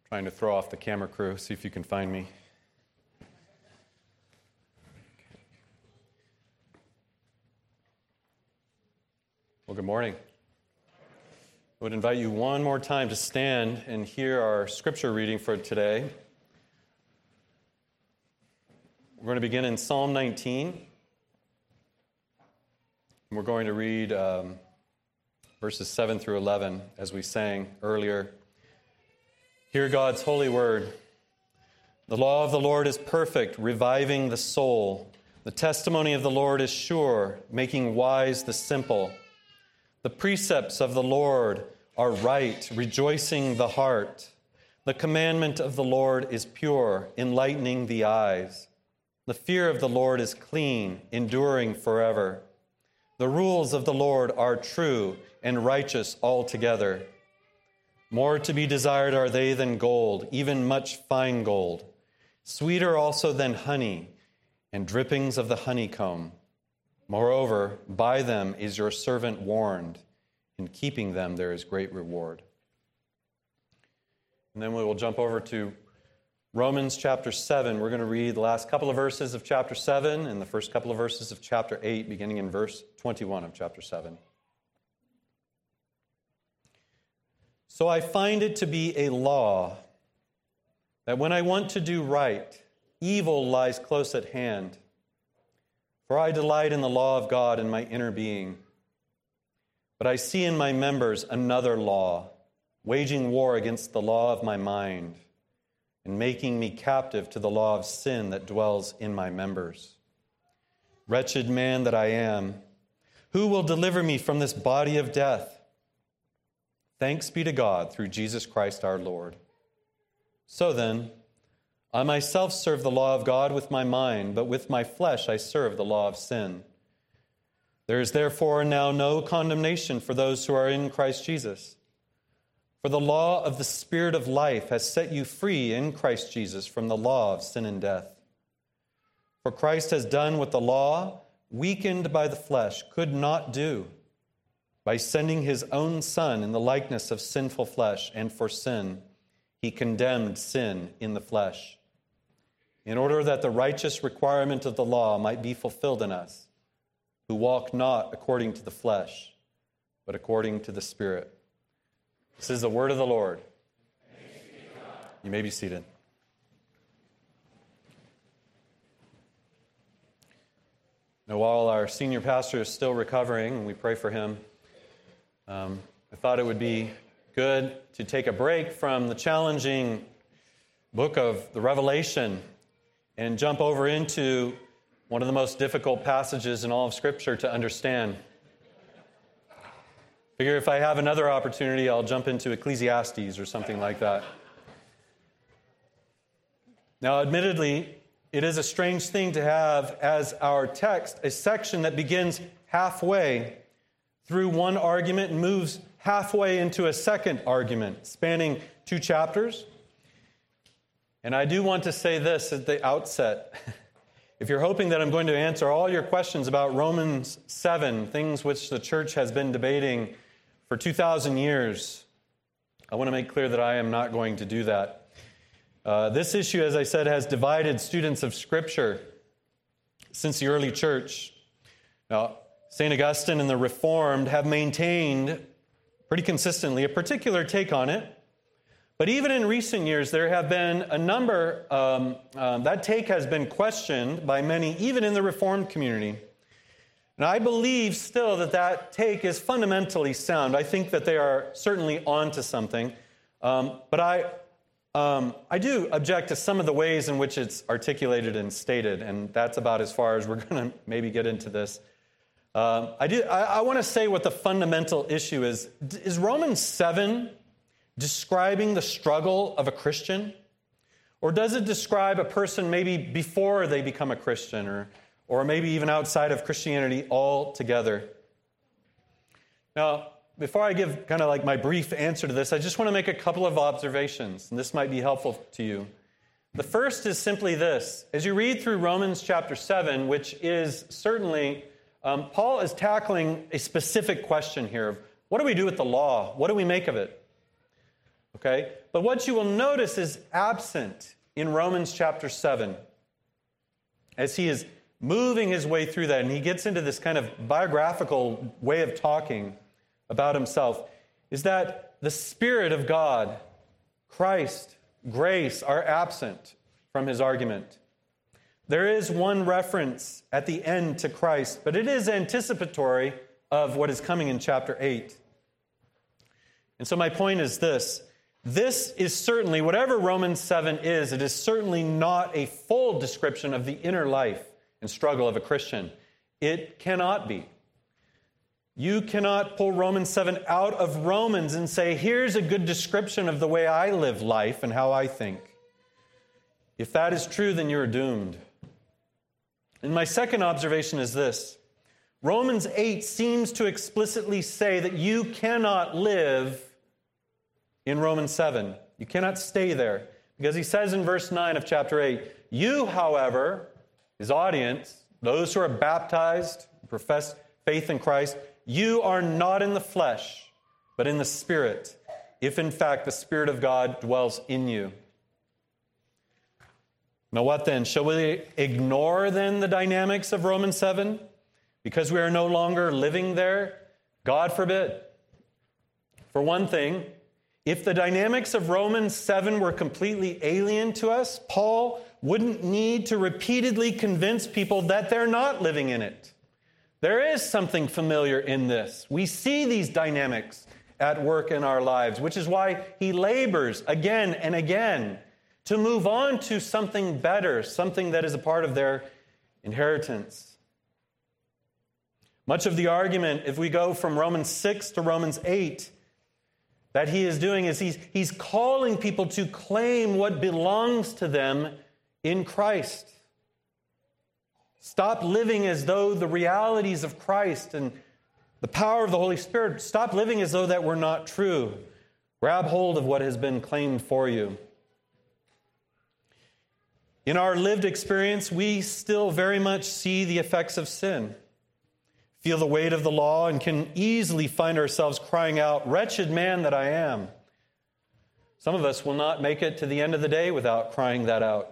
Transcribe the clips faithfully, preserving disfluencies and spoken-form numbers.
Trying to throw off the camera crew, see if you can find me. Well, good morning. I would invite you one more time to stand and hear our scripture reading for today. We're going to begin in Psalm nineteen. We're going to read um, verses seven through eleven, as we sang earlier. Hear God's holy word. The law of the Lord is perfect, reviving the soul. The testimony of the Lord is sure, making wise the simple. The precepts of the Lord are right, rejoicing the heart. The commandment of the Lord is pure, enlightening the eyes. The fear of the Lord is clean, enduring forever. The rules of the Lord are true and righteous altogether. More to be desired are they than gold, even much fine gold. Sweeter also than honey and drippings of the honeycomb. Moreover, by them is your servant warned. In keeping them there is great reward. And then we will jump over to Romans chapter seven. We're going to read the last couple of verses of chapter seven and the first couple of verses of chapter eight, beginning in verse twenty-one of chapter seven. So I find it to be a law that when I want to do right, evil lies close at hand. For I delight in the law of God in my inner being. But I see in my members another law, waging war against the law of my mind, and making me captive to the law of sin that dwells in my members. Wretched man that I am, who will deliver me from this body of death? Thanks be to God through Jesus Christ our Lord. So then, I myself serve the law of God with my mind, but with my flesh I serve the law of sin. There is therefore now no condemnation for those who are in Christ Jesus. For the law of the Spirit of life has set you free in Christ Jesus from the law of sin and death. For Christ has done what the law, weakened by the flesh, could not do, by sending his own Son in the likeness of sinful flesh, and for sin, he condemned sin in the flesh, in order that the righteous requirement of the law might be fulfilled in us, who walk not according to the flesh, but according to the Spirit. This is the word of the Lord. You may be seated. Now, while our senior pastor is still recovering, and we pray for him, um, I thought it would be good to take a break from the challenging book of the Revelation and jump over into one of the most difficult passages in all of Scripture to understand. Figure if I have another opportunity, I'll jump into Ecclesiastes or something like that. Now, admittedly, it is a strange thing to have as our text a section that begins halfway through one argument and moves halfway into a second argument, spanning two chapters. And I do want to say this at the outset. If you're hoping that I'm going to answer all your questions about Romans seven, things which the church has been debating for two thousand years, I want to make clear that I am not going to do that. Uh, this issue, as I said, has divided students of Scripture since the early church. Now, Saint Augustine and the Reformed have maintained pretty consistently a particular take on it. But even in recent years, there have been a number, um, um, that take has been questioned by many, even in the Reformed community. And I believe still that that take is fundamentally sound. I think that they are certainly onto something. Um, but I, um, I do object to some of the ways in which it's articulated and stated, and that's about as far as we're going to maybe get into this. Um, I, do, I, I want to say what the fundamental issue is. Is Romans seven describing the struggle of a Christian? Or does it describe a person maybe before they become a Christian, or, or maybe even outside of Christianity altogether? Now, before I give kind of like my brief answer to this, I just want to make a couple of observations, and this might be helpful to you. The first is simply this. As you read through Romans chapter seven, which is certainly, um, Paul is tackling a specific question here of what do we do with the law? What do we make of it? Okay? But what you will notice is absent in Romans chapter seven. As he is moving his way through that, and he gets into this kind of biographical way of talking about himself, is that the Spirit of God, Christ, grace are absent from his argument. There is one reference at the end to Christ, but it is anticipatory of what is coming in chapter eight. And so my point is this. This is certainly, whatever Romans seven is, it is certainly not a full description of the inner life and struggle of a Christian. It cannot be. You cannot pull Romans seven out of Romans and say, here's a good description of the way I live life and how I think. If that is true, then you're doomed. And my second observation is this. Romans eight seems to explicitly say that you cannot live in Romans seven. You cannot stay there. Because he says in verse nine of chapter eight, you, however, his audience, those who are baptized, profess faith in Christ, you are not in the flesh, but in the Spirit, if in fact the Spirit of God dwells in you. Now what then? Shall we ignore then the dynamics of Romans seven? Because we are no longer living there? God forbid. For one thing, if the dynamics of Romans seven were completely alien to us, Paul wouldn't need to repeatedly convince people that they're not living in it. There is something familiar in this. We see these dynamics at work in our lives, which is why he labors again and again to move on to something better, something that is a part of their inheritance. Much of the argument, if we go from Romans six to Romans eight, that he is doing is he's, he's calling people to claim what belongs to them in Christ. Stop living as though the realities of Christ and the power of the Holy Spirit, stop living as though that were not true. Grab hold of what has been claimed for you. In our lived experience, we still very much see the effects of sin, feel the weight of the law, and can easily find ourselves crying out, "Wretched man that I am." Some of us will not make it to the end of the day without crying that out.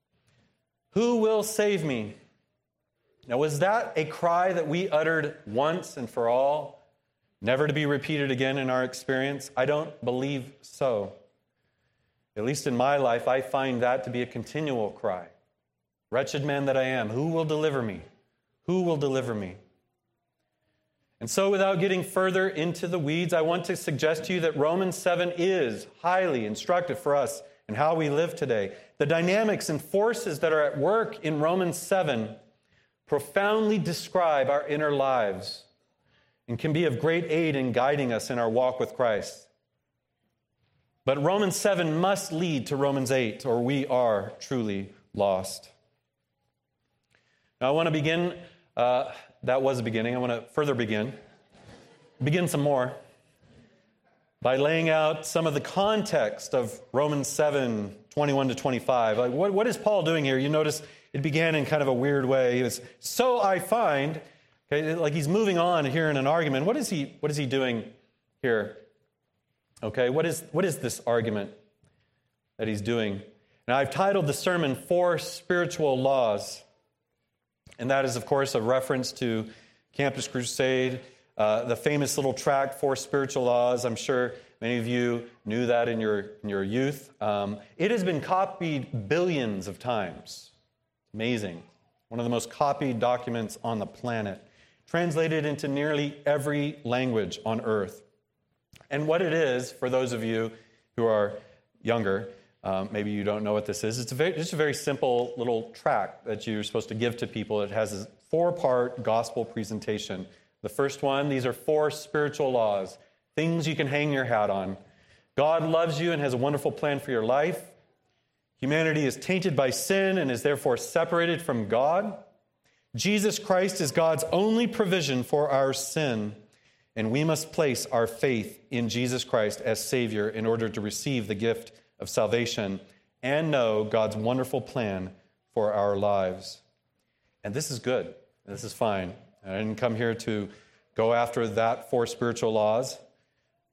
Who will save me? Now, was that a cry that we uttered once and for all, never to be repeated again in our experience? I don't believe so. At least in my life, I find that to be a continual cry. Wretched man that I am, who will deliver me? Who will deliver me? And so, without getting further into the weeds, I want to suggest to you that Romans seven is highly instructive for us in how we live today. The dynamics and forces that are at work in Romans seven profoundly describe our inner lives and can be of great aid in guiding us in our walk with Christ. But Romans seven must lead to Romans eight, or we are truly lost. Now I want to begin, uh, that was a beginning, I want to further begin, begin some more, by laying out some of the context of Romans seven, twenty-one to twenty-five. Like, what, what is Paul doing here? You notice it began in kind of a weird way. He was, so I find, okay, like he's moving on here in an argument. What is he, what is he doing here? Okay, what is, what is this argument that he's doing? Now, I've titled the sermon, Four Spiritual Laws. And that is, of course, a reference to Campus Crusade, uh, the famous little tract, Four Spiritual Laws. I'm sure many of you knew that in your, in your youth. Um, it has been copied billions of times. Amazing. One of the most copied documents on the planet. Translated into nearly every language on earth. And what it is, for those of you who are younger, um, maybe you don't know what this is, it's a very, just a very simple little tract that you're supposed to give to people. It has a four-part gospel presentation. The first one, these are four spiritual laws, things you can hang your hat on. God loves you and has a wonderful plan for your life. Humanity is tainted by sin and is therefore separated from God. Jesus Christ is God's only provision for our sin. And we must place our faith in Jesus Christ as Savior in order to receive the gift of salvation and know God's wonderful plan for our lives. And this is good. This is fine. I didn't come here to go after that four spiritual laws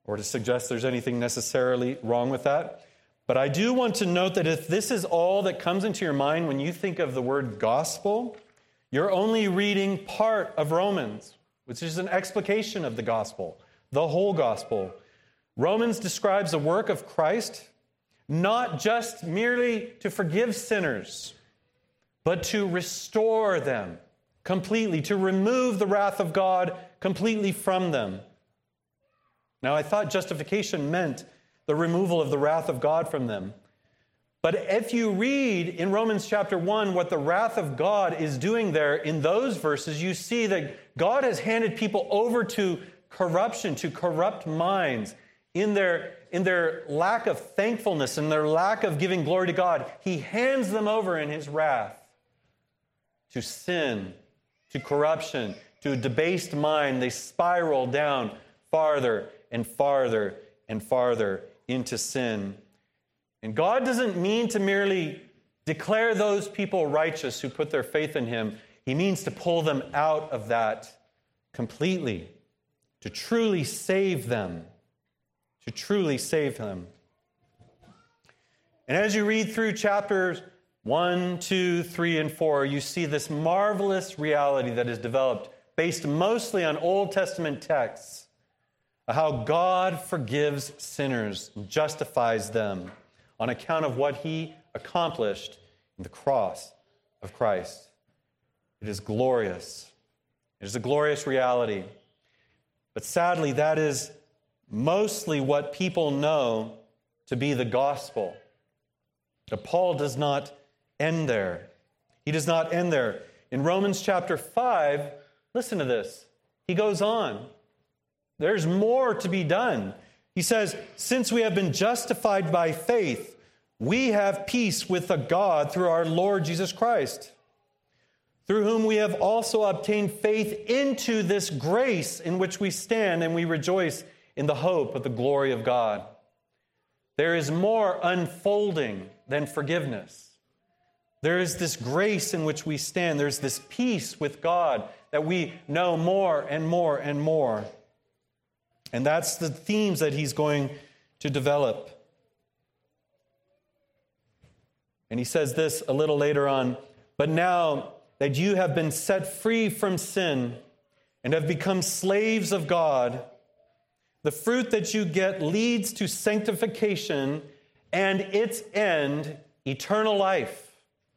or to suggest there's anything necessarily wrong with that. But I do want to note that if this is all that comes into your mind when you think of the word gospel, you're only reading part of Romans, which is an explication of the gospel, the whole gospel. Romans describes the work of Christ not just merely to forgive sinners, but to restore them completely, to remove the wrath of God completely from them. Now, I thought justification meant the removal of the wrath of God from them. But if you read in Romans chapter one what the wrath of God is doing there in those verses, you see that God has handed people over to corruption, to corrupt minds. In their, in their lack of thankfulness and their lack of giving glory to God, He hands them over in His wrath to sin, to corruption, to a debased mind. They spiral down farther and farther and farther into sin. And God doesn't mean to merely declare those people righteous who put their faith in Him. He means to pull them out of that completely, to truly save them. To truly save them. And as you read through chapters one, two, three, and four, you see this marvelous reality that is developed based mostly on Old Testament texts of how God forgives sinners and justifies them on account of what He accomplished in the cross of Christ. It is glorious. It is a glorious reality. But sadly, that is mostly what people know to be the gospel. But Paul does not end there. He does not end there. In Romans chapter five, listen to this. He goes on. There's more to be done. He says, since we have been justified by faith, we have peace with the God through our Lord Jesus Christ, through whom we have also obtained faith into this grace in which we stand, and we rejoice in the hope of the glory of God. There is more unfolding than forgiveness. There is this grace in which we stand. There's this peace with God that we know more and more and more. And that's the themes that he's going to develop. And he says this a little later on, but now that you have been set free from sin and have become slaves of God, the fruit that you get leads to sanctification and its end, eternal life.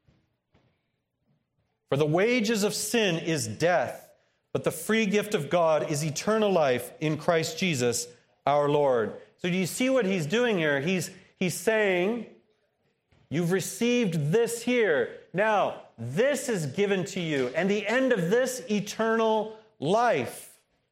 For the wages of sin is death, but the free gift of God is eternal life in Christ Jesus our Lord. So do you see what he's doing here? He's, he's saying, you've received this here. Now, this is given to you, and the end of this, eternal life.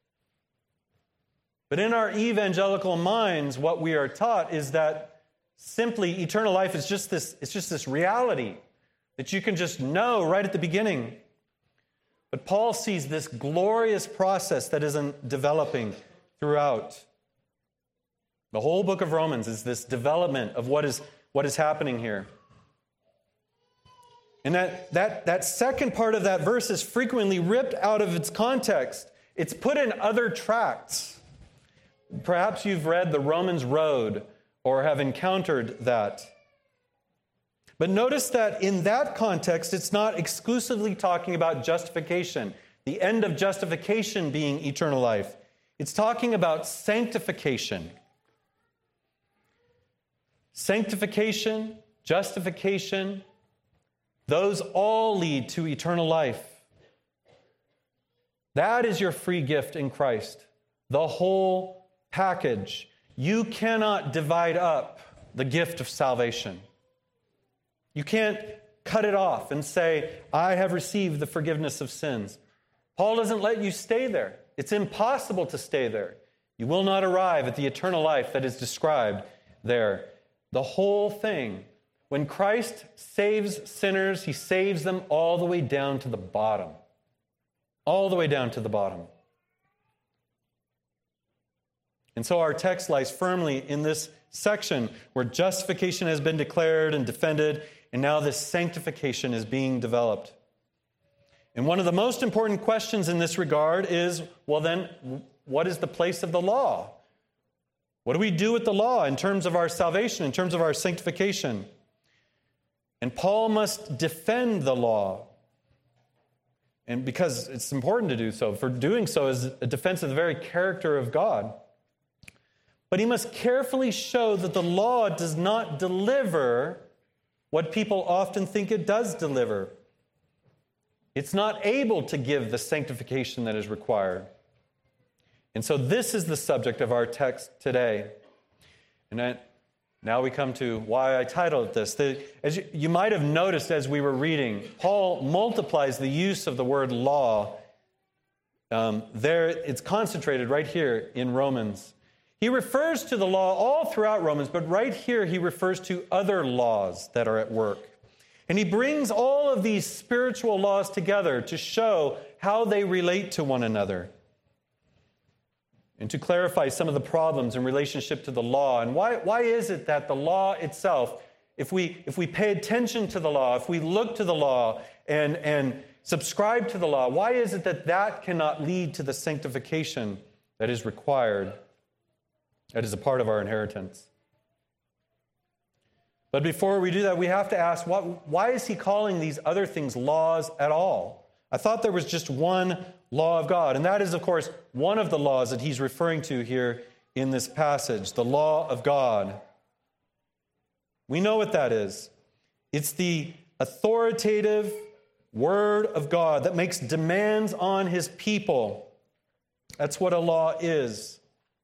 But in our evangelical minds, what we are taught is that simply eternal life is just this, it's just this reality that you can just know right at the beginning. But Paul sees this glorious process that is developing throughout. The whole book of Romans is this development of what is, what is happening here. And that, that, that second part of that verse is frequently ripped out of its context. It's put in other tracts. Perhaps you've read the Romans Road or have encountered that. But notice that in that context, it's not exclusively talking about justification, the end of justification being eternal life. It's talking about sanctification. Sanctification, justification, those all lead to eternal life. That is your free gift in Christ, the whole package. You cannot divide up the gift of salvation. You can't cut it off and say, I have received the forgiveness of sins. Paul doesn't let you stay there. It's impossible to stay there. You will not arrive at the eternal life that is described there. The whole thing. When Christ saves sinners, he saves them all the way down to the bottom. All the way down to the bottom. And so our text lies firmly in this section where justification has been declared and defended, and now this sanctification is being developed. And one of the most important questions in this regard is, well then, what is the place of the law? What do we do with the law in terms of our salvation, in terms of our sanctification? And Paul must defend the law. And because it's important to do so, for doing so is a defense of the very character of God. But he must carefully show that the law does not deliver what people often think it does deliver. It's not able to give the sanctification that is required. And so this is the subject of our text today. And I, now we come to why I titled this. The, as you, you might have noticed as we were reading, Paul multiplies the use of the word law. Um, there, it's concentrated right here in Romans. He refers to the law all throughout Romans, but right here he refers to other laws that are at work. And he brings all of these spiritual laws together to show how they relate to one another, and to clarify some of the problems in relationship to the law. And why, why is it that the law itself, if we, if we pay attention to the law, if we look to the law and, and subscribe to the law, why is it that that cannot lead to the sanctification that is required, that is a part of our inheritance? But before we do that, we have to ask, what, why is he calling these other things laws at all? I thought there was just one law of God, and that is, of course, one of the laws that he's referring to here in this passage, the law of God. We know what that is. It's the authoritative word of God that makes demands on his people. That's what a law is.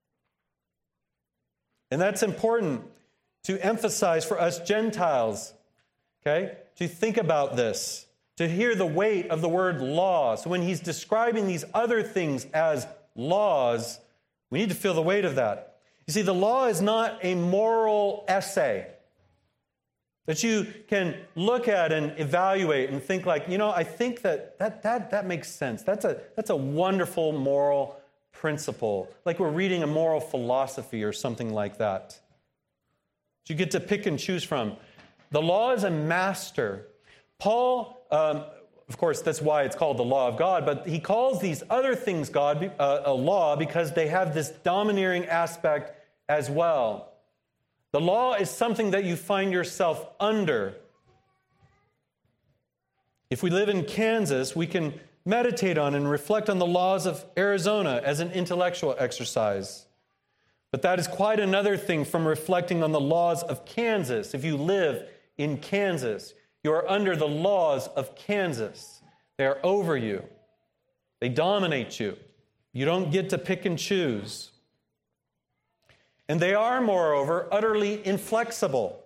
And that's important to emphasize for us Gentiles, okay, to think about this, to hear the weight of the word law. So when he's describing these other things as laws, we need to feel the weight of that. You see, the law is not a moral essay that you can look at and evaluate and think like, you know, I think that that that, that makes sense. That's a, that's a wonderful moral principle, like we're reading a moral philosophy or something like that. You get to pick and choose from. The law is a master. Paul, um, of course, that's why it's called the law of God, but he calls these other things God uh, a law because they have this domineering aspect as well. The law is something that you find yourself under. If we live in Kansas, we can meditate on and reflect on the laws of Arizona as an intellectual exercise. But that is quite another thing from reflecting on the laws of Kansas. If you live in Kansas, you are under the laws of Kansas. They are over you. They dominate you. You don't get to pick and choose. And they are, moreover, utterly inflexible.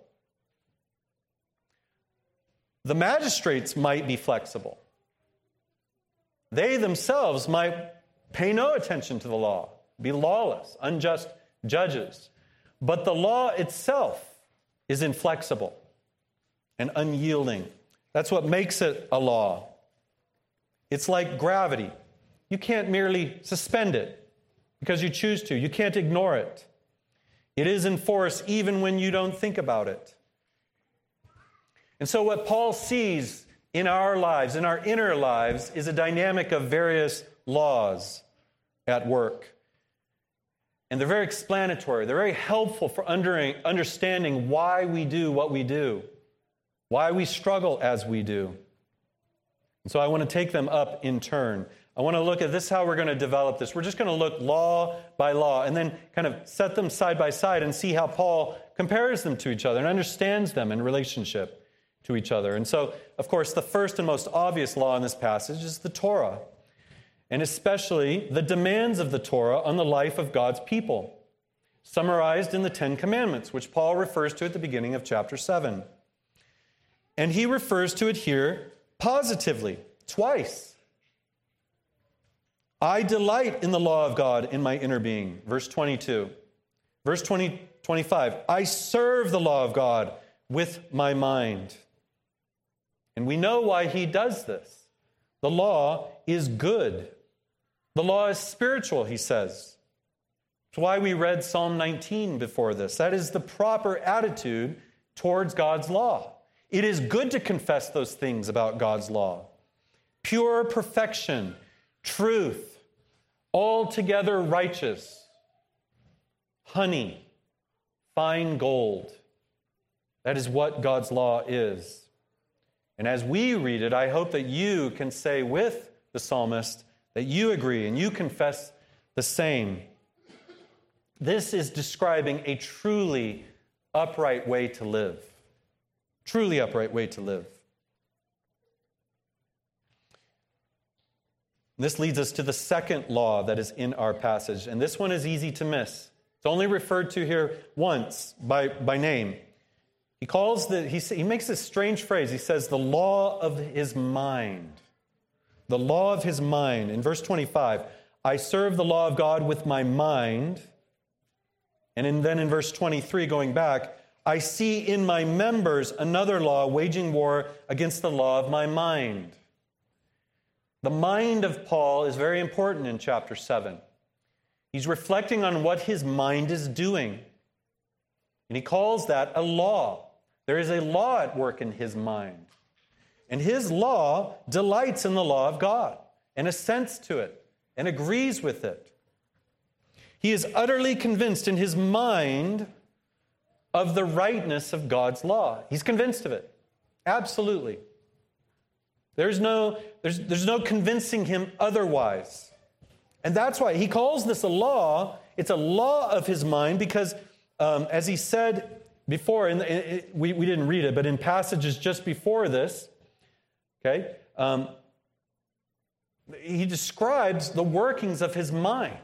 The magistrates might be flexible. They themselves might pay no attention to the law, be lawless, unjust judges. But the law itself is inflexible and unyielding. That's what makes it a law. It's like gravity. You can't merely suspend it because you choose to. You can't ignore it. It is in force even when you don't think about it. And so what Paul sees in our lives, in our inner lives, is a dynamic of various laws at work. And they're very explanatory. They're very helpful for understanding why we do what we do, why we struggle as we do. And so I want to take them up in turn. I want to look at this, how we're going to develop this. We're just going to look law by law and then kind of set them side by side and see how Paul compares them to each other and understands them in relationship to each other. And so, of course, the first and most obvious law in this passage is the Torah, and especially the demands of the Torah on the life of God's people, summarized in the Ten Commandments, which Paul refers to at the beginning of chapter seven. And he refers to it here positively, twice. I delight in the law of God in my inner being, verse twenty-two. Verse twenty, twenty-five, I serve the law of God with my mind. And we know why he does this. The law is good. The law is spiritual, he says. That's why we read Psalm nineteen before this. That is the proper attitude towards God's law. It is good to confess those things about God's law. Pure perfection, truth, altogether righteous. honey, fine gold. That is what God's law is. And as we read it, I hope that you can say with the psalmist that you agree and you confess the same. This is describing a truly upright way to live. Truly upright way to live. This leads us to the second law that is in our passage. And this one is easy to miss. It's only referred to here once by, by name. He calls the, he, he makes this strange phrase. He says, the law of his mind. The law of his mind. In verse twenty-five, I serve the law of God with my mind. And in, then in verse twenty-three, going back, I see in my members another law waging war against the law of my mind. The mind of Paul is very important in chapter seven. He's reflecting on what his mind is doing. And he calls that a law. There is a law at work in his mind. And his law delights in the law of God and assents to it and agrees with it. He is utterly convinced in his mind of the rightness of God's law. He's convinced of it. Absolutely. There's no, there's, there's no convincing him otherwise. And that's why he calls this a law. It's a law of his mind because, um, as he said before, and we, we didn't read it, but in passages just before this, okay, um, he describes the workings of his mind.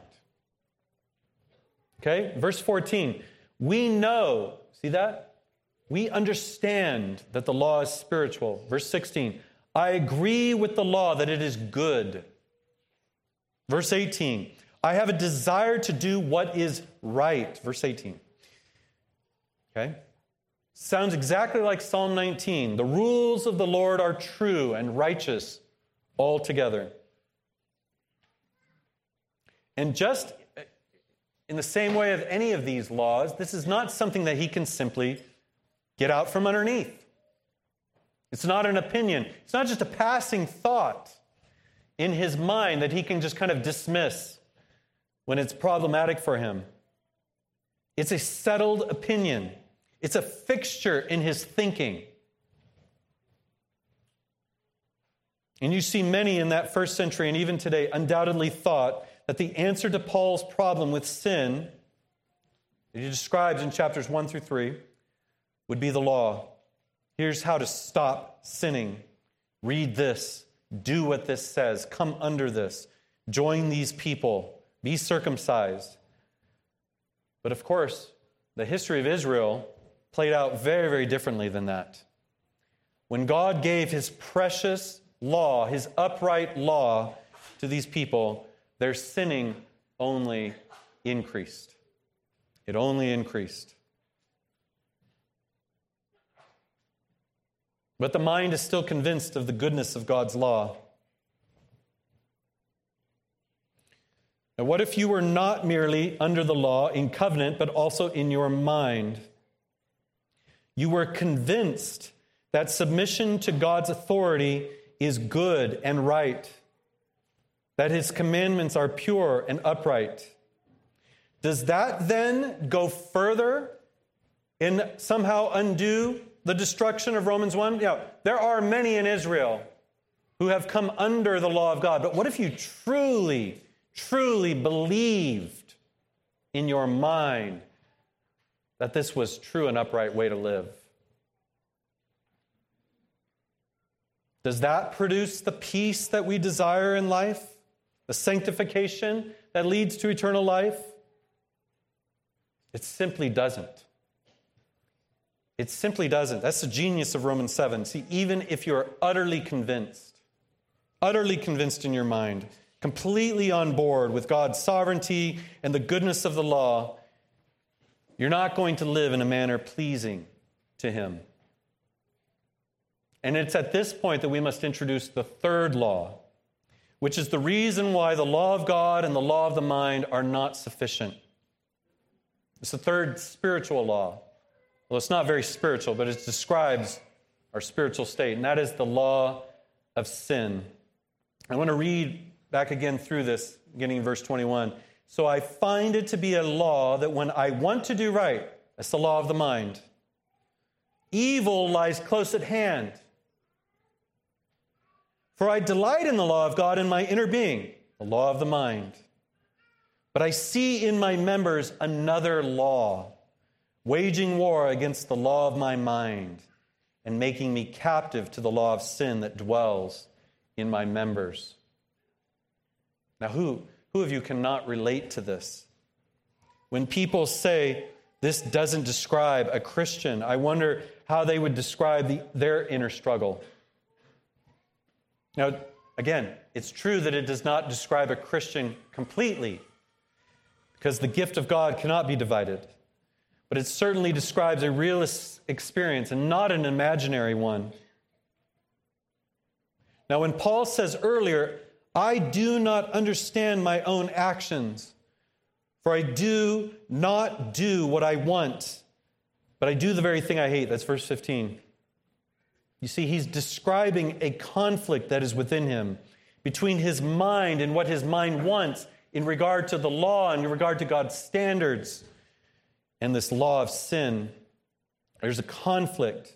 Okay, verse fourteen, we know, see that? We understand that the law is spiritual. Verse sixteen, I agree with the law that it is good. Verse eighteen, I have a desire to do what is right. Verse eighteen. Okay? Sounds exactly like Psalm nineteen. The rules of the Lord are true and righteous altogether. And just in the same way of any of these laws, this is not something that he can simply get out from underneath. It's not an opinion. It's not just a passing thought in his mind that he can just kind of dismiss when it's problematic for him. It's a settled opinion. It's a fixture in his thinking. And you see many in that first century and even today undoubtedly thought that the answer to Paul's problem with sin, that he describes in chapters one through three, would be the law. Here's how to stop sinning. Read this. Do what this says. Come under this. Join these people. Be circumcised. But of course, the history of Israel played out very, very differently than that. When God gave his precious law, his upright law to these people, their sinning only increased. It only increased. But the mind is still convinced of the goodness of God's law. Now, what if you were not merely under the law in covenant, but also in your mind? You were convinced that submission to God's authority is good and right, that his commandments are pure and upright. Does that then go further and somehow undo the destruction of Romans one? Yeah, there are many in Israel who have come under the law of God. But what if you truly, truly believed in your mind that this was true and upright way to live? Does that produce the peace that we desire in life? The sanctification that leads to eternal life? It simply doesn't. It simply doesn't. That's the genius of Romans seven. See, even if you're utterly convinced, utterly convinced in your mind, completely on board with God's sovereignty and the goodness of the law, you're not going to live in a manner pleasing to him. And it's at this point that we must introduce the third law, which is the reason why the law of God and the law of the mind are not sufficient. It's the third spiritual law. Well, it's not very spiritual, but it describes our spiritual state, and that is the law of sin. I want to read back again through this, beginning in verse twenty-one. It So I find it to be a law that when I want to do right, that's the law of the mind, evil lies close at hand. For I delight in the law of God in my inner being, the law of the mind. But I see in my members another law, waging war against the law of my mind and making me captive to the law of sin that dwells in my members. Now, who, who of you cannot relate to this? When people say this doesn't describe a Christian, I wonder how they would describe the, their inner struggle. Now, again, it's true that it does not describe a Christian completely, because the gift of God cannot be divided. But it certainly describes a real experience and not an imaginary one. Now, when Paul says earlier, I do not understand my own actions, for I do not do what I want, but I do the very thing I hate. That's verse fifteen. You see, he's describing a conflict that is within him between his mind and what his mind wants in regard to the law, in regard to God's standards, and this law of sin. There's a conflict.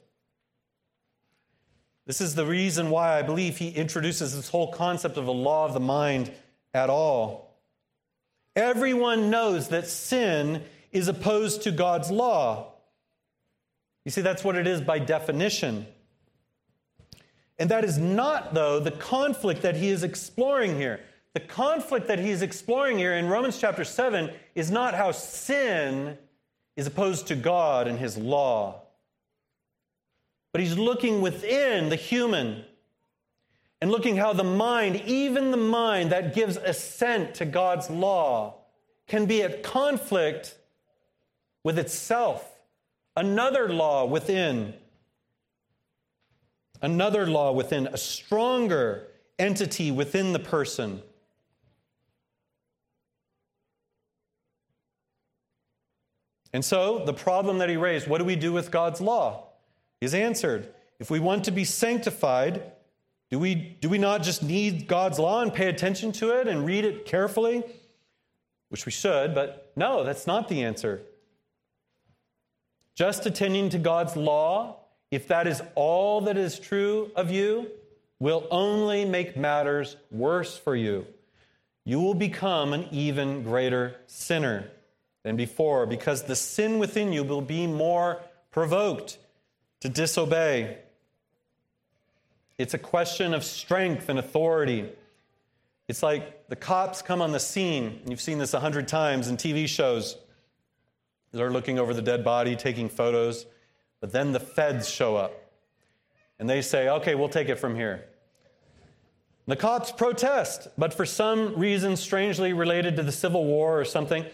This is the reason why I believe he introduces this whole concept of a law of the mind at all. Everyone knows that sin is opposed to God's law. You see, that's what it is by definition. And that is not, though, the conflict that he is exploring here. The conflict that he's exploring here in Romans chapter seven is not how sin is opposed to God and his law. But he's looking within the human and looking how the mind, even the mind that gives assent to God's law, can be at conflict with itself. Another law within. Another law within, a stronger entity within the person. And so, the problem that he raised, what do we do with God's law? Is answered. If we want to be sanctified, do we, do we not just need God's law and pay attention to it and read it carefully? Which we should, but no, that's not the answer. Just attending to God's law, if that is all that is true of you, will only make matters worse for you. You will become an even greater sinner than before, because the sin within you will be more provoked to disobey. It's a question of strength and authority. It's like the cops come on the scene. You've seen this a hundred times in T V shows. They're looking over the dead body, taking photos. But then the feds show up. And they say, okay, we'll take it from here. The cops protest, but for some reason strangely related to the Civil War or something,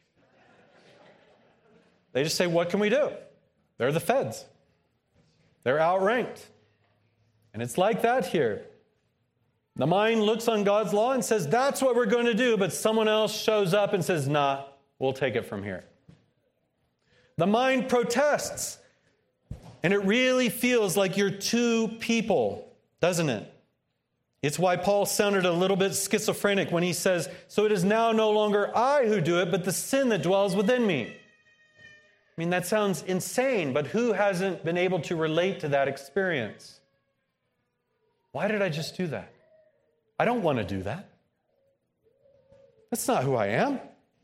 they just say, what can we do? They're the feds. They're outranked. And it's like that here. The mind looks on God's law and says, that's what we're going to do, but someone else shows up and says, nah, we'll take it from here. The mind protests, and it really feels like you're two people, doesn't it? It's why Paul sounded a little bit schizophrenic when he says, so it is now no longer I who do it, but the sin that dwells within me. I mean, that sounds insane, but who hasn't been able to relate to that experience? Why did I just do that? I don't want to do that. That's not who I am.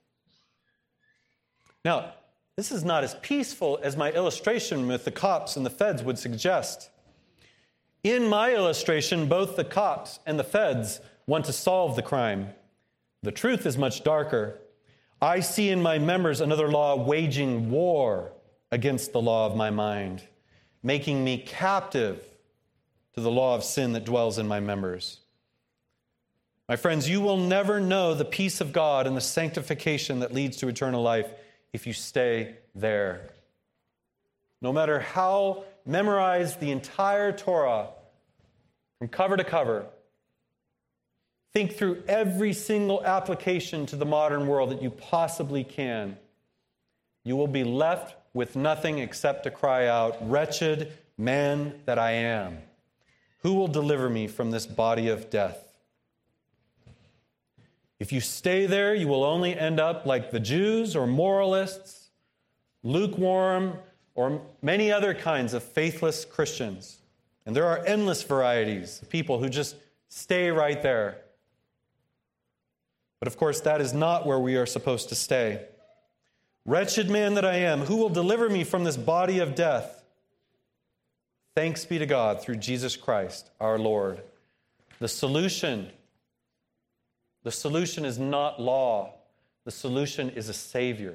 Now, this is not as peaceful as my illustration with the cops and the feds would suggest. In my illustration, both the cops and the feds want to solve the crime. The truth is much darker. I see in my members another law waging war against the law of my mind, making me captive to the law of sin that dwells in my members. My friends, you will never know the peace of God and the sanctification that leads to eternal life if you stay there. No matter how memorized the entire Torah from cover to cover, think through every single application to the modern world that you possibly can, you will be left with nothing except to cry out, wretched man that I am, who will deliver me from this body of death? If you stay there, you will only end up like the Jews or moralists, lukewarm, or many other kinds of faithless Christians. And there are endless varieties of people who just stay right there. But of course, that is not where we are supposed to stay. Wretched man that I am, who will deliver me from this body of death? Thanks be to God through Jesus Christ, our Lord. The solution, the solution is not law. The solution is a Savior.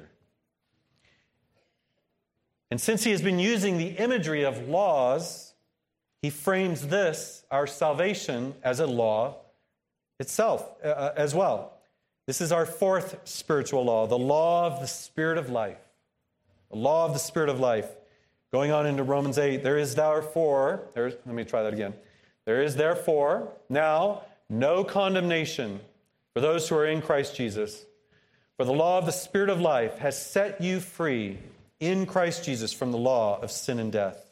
And since he has been using the imagery of laws, he frames this, our salvation, as a law itself uh, as well. This is our fourth spiritual law, the law of the Spirit of life. The law of the Spirit of life. Going on into Romans eight, there is therefore, there's, let me try that again. There is therefore now no condemnation for those who are in Christ Jesus. For the law of the Spirit of life has set you free in Christ Jesus from the law of sin and death.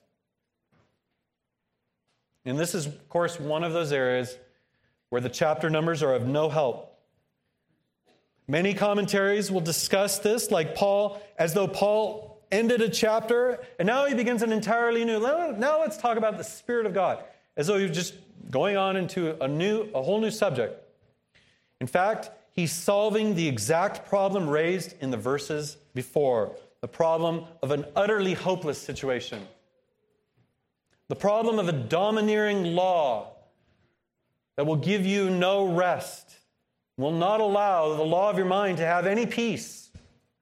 And this is, of course, one of those areas where the chapter numbers are of no help. Many commentaries will discuss this, like Paul, as though Paul ended a chapter, and now he begins an entirely new. Now let's talk about the Spirit of God, as though he's just going on into a new, a whole new subject. In fact, he's solving the exact problem raised in the verses before, the problem of an utterly hopeless situation, the problem of a domineering law that will give you no rest, will not allow the law of your mind to have any peace.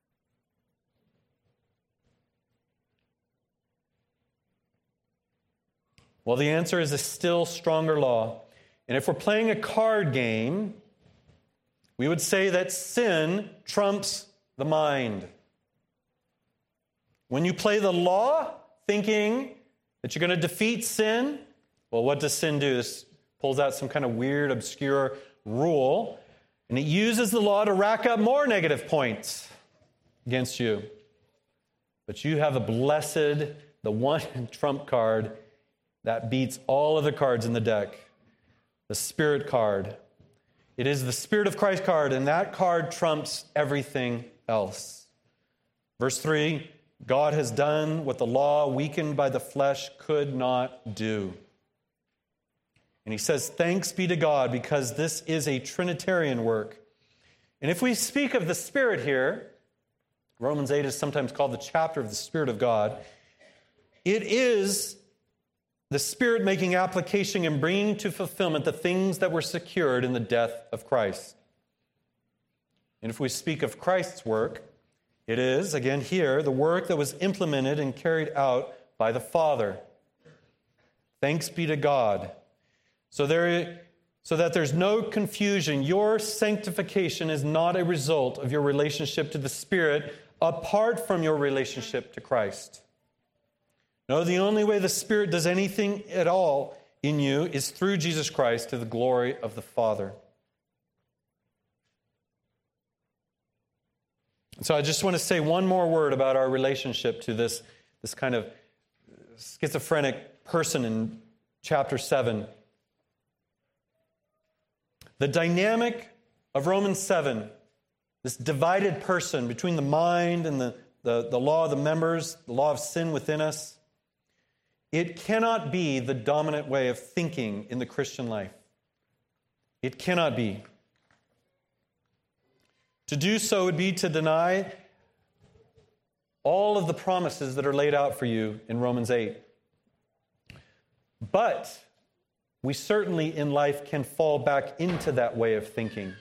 Well, the answer is a still stronger law. And if we're playing a card game, we would say that sin trumps the mind. When you play the law, thinking that you're going to defeat sin, well, what does sin do? This pulls out some kind of weird, obscure rule, and it uses the law to rack up more negative points against you. But you have a blessed, the one trump card that beats all of the cards in the deck, the Spirit card. It is the Spirit of Christ card, and that card trumps everything else. Verse three, God has done what the law, weakened by the flesh, could not do. And he says, thanks be to God, because this is a Trinitarian work. And if we speak of the Spirit here, Romans eight is sometimes called the chapter of the Spirit of God, it is the Spirit making application and bringing to fulfillment the things that were secured in the death of Christ. And if we speak of Christ's work, it is, again here, the work that was implemented and carried out by the Father. Thanks be to God. So there, so that there's no confusion, your sanctification is not a result of your relationship to the Spirit apart from your relationship to Christ. No, the only way the Spirit does anything at all in you is through Jesus Christ to the glory of the Father. So I just want to say one more word about our relationship to this, this kind of schizophrenic person in chapter seven. The dynamic of Romans seven, this divided person between the mind and the, the, the law of the members, the law of sin within us, it cannot be the dominant way of thinking in the Christian life. It cannot be. To do so would be to deny all of the promises that are laid out for you in Romans eight. But we certainly in life can fall back into that way of thinking.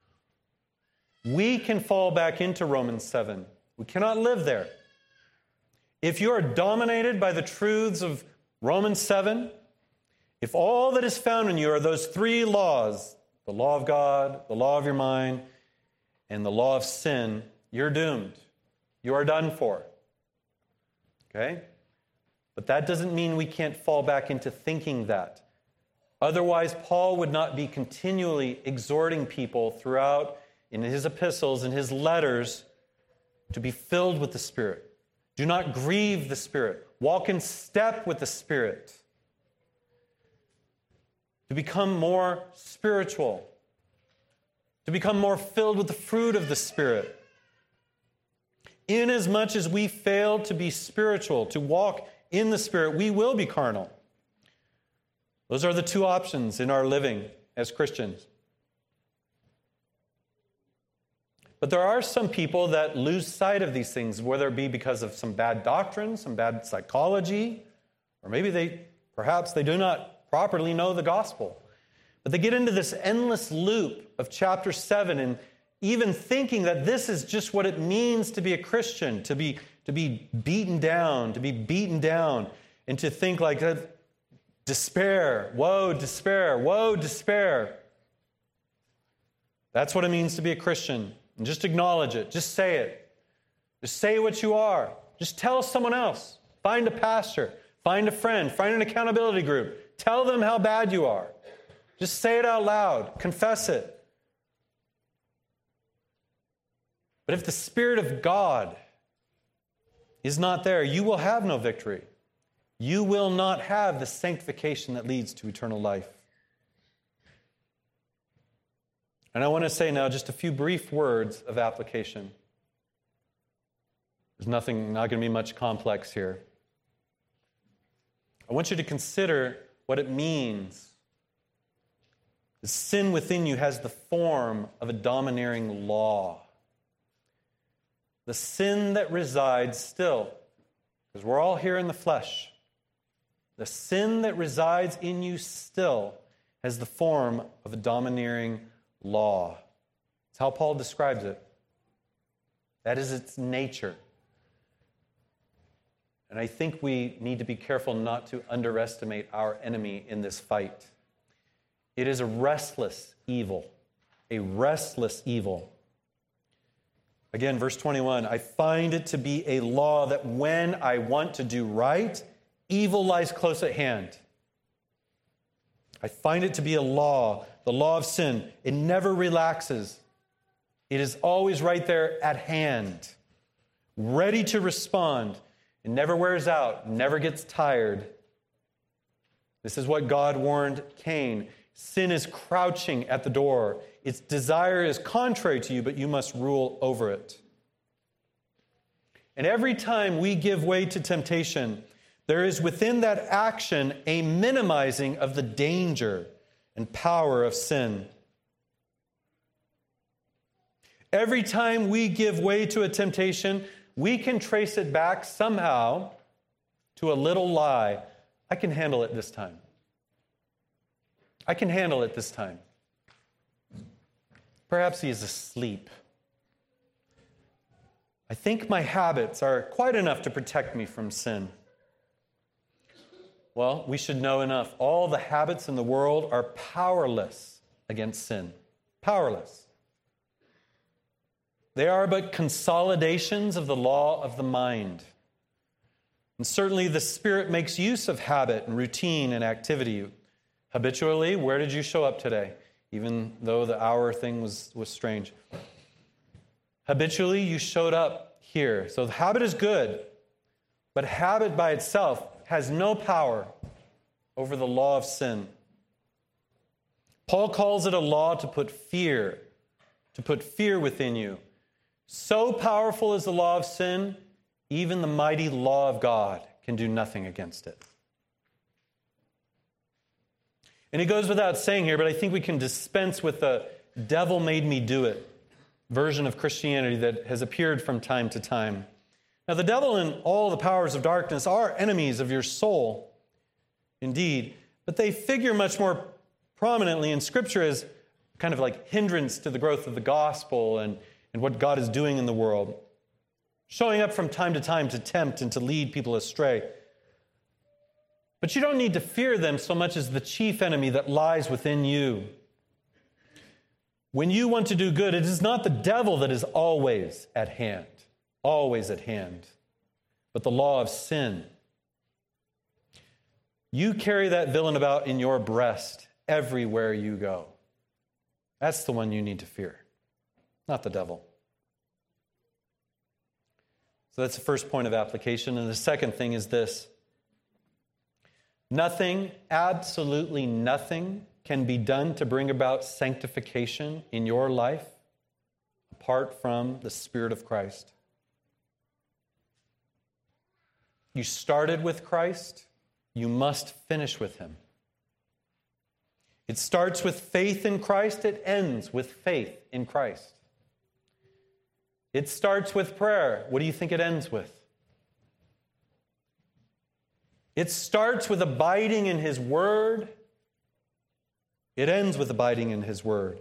We can fall back into Romans seven. We cannot live there. If you are dominated by the truths of Romans seven, if all that is found in you are those three laws, the law of God, the law of your mind, and the law of sin, you're doomed. You are done for. Okay? But that doesn't mean we can't fall back into thinking that. Otherwise, Paul would not be continually exhorting people throughout in his epistles and his letters to be filled with the Spirit. Do not grieve the Spirit. Walk in step with the Spirit. To become more spiritual. to become more filled with the fruit of the Spirit. Inasmuch as we fail to be spiritual, to walk in the Spirit, we will be carnal. Those are the two options in our living as Christians. But there are some people that lose sight of these things, whether it be because of some bad doctrine, some bad psychology, or maybe they, perhaps they do not properly know the gospel. But they get into this endless loop of chapter seven and even thinking that this is just what it means to be a Christian, to be, to be beaten down, to be beaten down, and to think like that, despair, woe, despair, woe, despair. That's what it means to be a Christian. And just acknowledge it. Just say it. Just say what you are. Just tell someone else. Find a pastor. Find a friend. Find an accountability group. Tell them how bad you are. Just say it out loud. Confess it. But if the Spirit of God is not there, you will have no victory. You will not have the sanctification that leads to eternal life. And I want to say now just a few brief words of application. There's nothing, not going to be much complex here. I want you to consider what it means. The sin within you has the form of a domineering law. The sin that resides still, because we're all here in the flesh, the sin that resides in you still has the form of a domineering law. That's how Paul describes it. That is its nature. And I think we need to be careful not to underestimate our enemy in this fight. It is a restless evil, a restless evil. Again, verse twenty-one, I find it to be a law that when I want to do right, evil lies close at hand. I find it to be a law, the law of sin. It never relaxes. It is always right there at hand, ready to respond. It never wears out, never gets tired. This is what God warned Cain. Sin is crouching at the door. Its desire is contrary to you, but you must rule over it. And every time we give way to temptation, there is within that action a minimizing of the danger and power of sin. Every time we give way to a temptation, we can trace it back somehow to a little lie. I can handle it this time. I can handle it this time. Perhaps he is asleep. I think my habits are quite enough to protect me from sin. Well, we should know enough. All the habits in the world are powerless against sin. Powerless. They are but consolidations of the law of the mind. And certainly the Spirit makes use of habit and routine and activity. Habitually, where did you show up today? Even though the hour thing was, was strange. Habitually, you showed up here. So the habit is good, but habit by itself has no power over the law of sin. Paul calls it a law to put fear, to put fear within you. So powerful is the law of sin, even the mighty law of God can do nothing against it. And it goes without saying here, but I think we can dispense with the devil made me do it version of Christianity that has appeared from time to time. Now, the devil and all the powers of darkness are enemies of your soul, indeed, but they figure much more prominently in Scripture as kind of like hindrance to the growth of the gospel and, and what God is doing in the world, showing up from time to time to tempt and to lead people astray. But you don't need to fear them so much as the chief enemy that lies within you. When you want to do good, it is not the devil that is always at hand, always at hand, but the law of sin. You carry that villain about in your breast everywhere you go. That's the one you need to fear, not the devil. So that's the first point of application. And the second thing is this. Nothing, absolutely nothing, can be done to bring about sanctification in your life apart from the Spirit of Christ. You started with Christ, you must finish with Him. It starts with faith in Christ, it ends with faith in Christ. It starts with prayer. What do you think it ends with? It starts with abiding in His Word. It ends with abiding in His Word.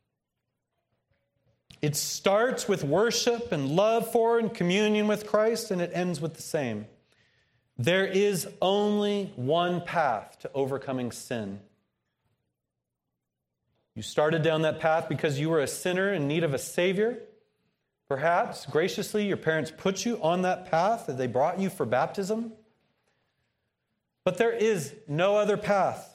It starts with worship and love for and communion with Christ, and it ends with the same. There is only one path to overcoming sin. You started down that path because you were a sinner in need of a Savior. Perhaps, graciously, your parents put you on that path, that they brought you for baptism. But there is no other path.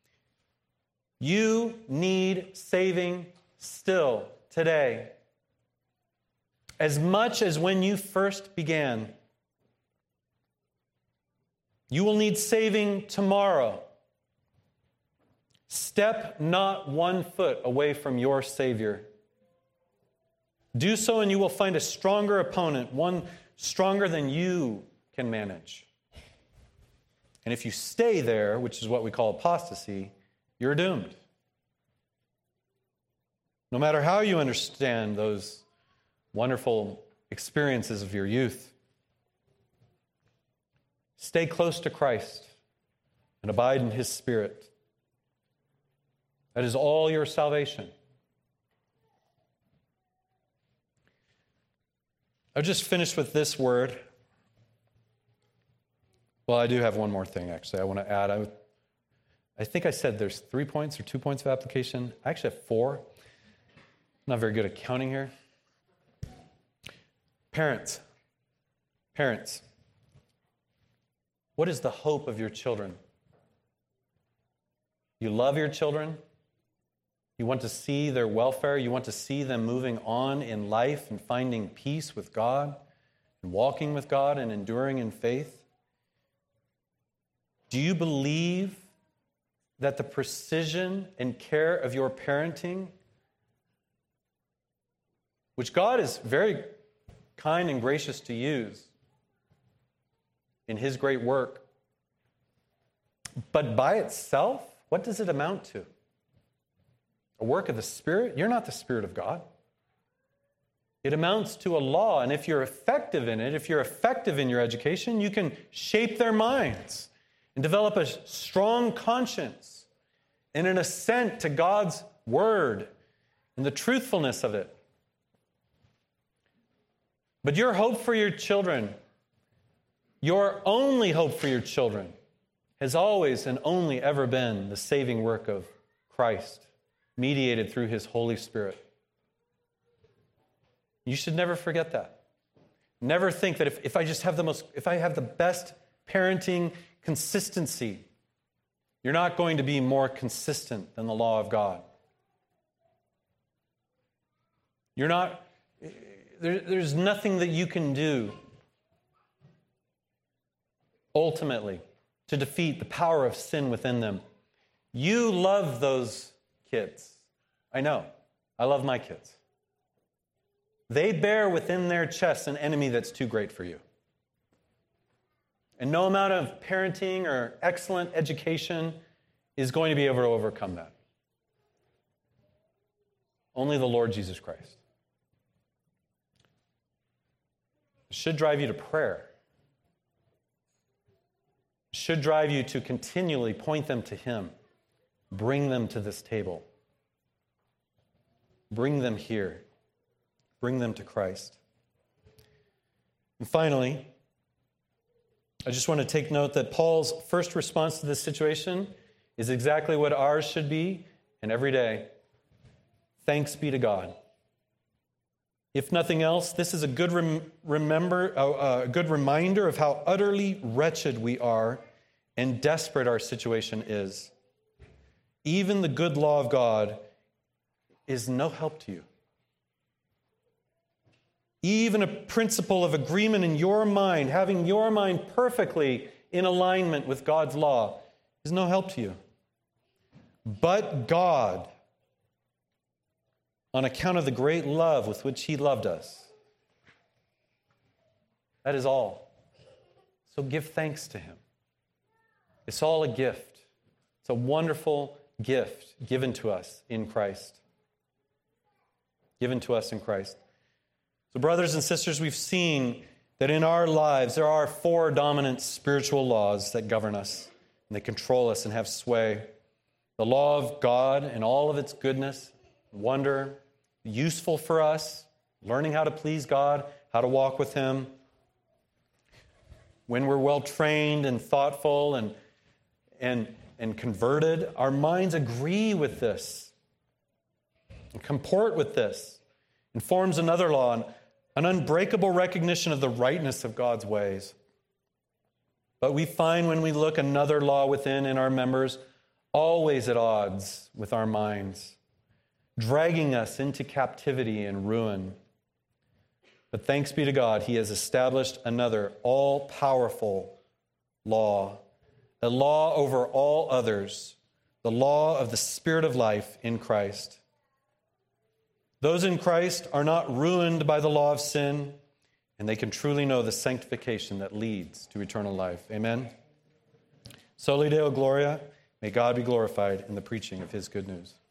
You need saving still today, as much as when you first began. You will need saving tomorrow. Step not one foot away from your Savior. Do so and you will find a stronger opponent, one stronger than you can manage. And if you stay there, which is what we call apostasy, you're doomed. No matter how you understand those wonderful experiences of your youth, stay close to Christ and abide in His Spirit. That is all your salvation. I'll just finish with this word. Well, I do have one more thing, actually, I want to add. I, I think I said there's three points or two points of application. I actually have four. I'm not very good at counting here. Parents. Parents. What is the hope of your children? You love your children. You want to see their welfare. You want to see them moving on in life and finding peace with God and walking with God and enduring in faith. Do you believe that the precision and care of your parenting, which God is very kind and gracious to use in His great work, but by itself, what does it amount to? A work of the Spirit? You're not the Spirit of God. It amounts to a law, and if you're effective in it, if you're effective in your education, you can shape their minds and develop a strong conscience and an assent to God's Word and the truthfulness of it. But your hope for your children, your only hope for your children, has always and only ever been the saving work of Christ, mediated through His Holy Spirit. You should never forget that. Never think that if, if I just have the most, if I have the best parenting consistency, you're not going to be more consistent than the law of God. You're not, there, there's nothing that you can do ultimately to defeat the power of sin within them. You love those kids. I know. I love my kids. They bear within their chests an enemy that's too great for you. And no amount of parenting or excellent education is going to be able to overcome that. Only the Lord Jesus Christ. It should drive you to prayer. It should drive you to continually point them to Him. Bring them to this table. Bring them here. Bring them to Christ. And finally, I just want to take note that Paul's first response to this situation is exactly what ours should be, and every day. Thanks be to God. If nothing else, this is a good rem- remember, uh, a good reminder of how utterly wretched we are and desperate our situation is. Even the good law of God is no help to you. Even a principle of agreement in your mind, having your mind perfectly in alignment with God's law, is no help to you. but God, on account of the great love with which he loved us. That is all. So give thanks to him. It's all a gift. It's a wonderful gift given to us in Christ. Given to us in Christ. So brothers and sisters, we've seen that in our lives there are four dominant spiritual laws that govern us, and they control us and have sway. The law of God and all of its goodness, wonder, useful for us, learning how to please God, how to walk with him. When we're well trained and thoughtful and, and, and converted, our minds agree with this and comport with this. It forms another law, an unbreakable recognition of the rightness of God's ways. But we find when we look another law within in our members, always at odds with our minds, dragging us into captivity and ruin. But thanks be to God, he has established another all-powerful law, a law over all others, the law of the Spirit of life in Christ. Those in Christ are not ruined by the law of sin, and they can truly know the sanctification that leads to eternal life. Amen? Soli Deo Gloria, may God be glorified in the preaching of his good news.